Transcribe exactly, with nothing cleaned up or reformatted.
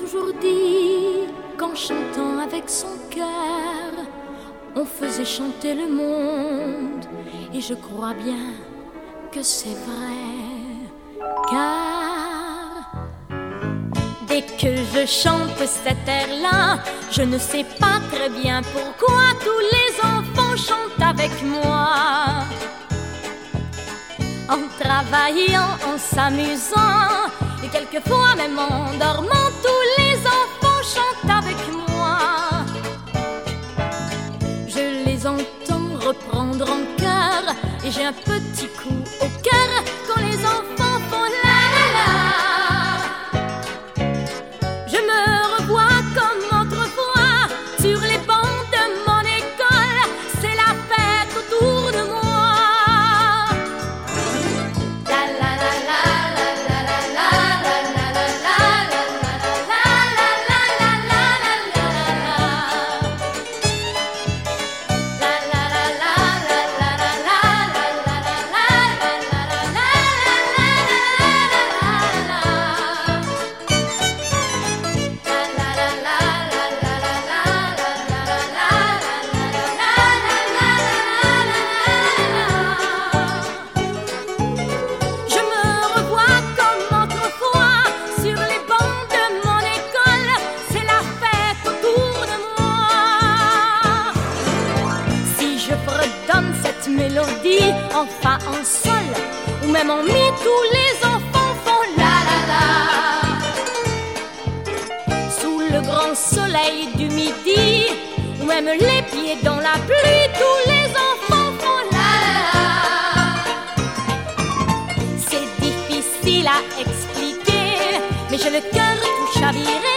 toujours dit qu'en chantant avec son cœur, on faisait chanter le monde. Et je crois bien que c'est vrai, car dès que je chante cet air-là, je ne sais pas très bien pourquoi tous les enfants chantent avec moi. En travaillant, en s'amusant, et quelquefois même en dormant, tous les enfants chantent avec moi. Je les entends reprendre en chœur, et j'ai un petit coup au cœur quand les enfants font la la la. Je me revois comme autrefois sur les bancs de mon école, c'est la fête autour de moi. Mélodie, enfin en sol, ou même en mi, tous les enfants font la la la. Sous le grand soleil du midi, ou même les pieds dans la pluie, tous les enfants font la la la. C'est difficile à expliquer, mais j'ai le cœur tout chaviré.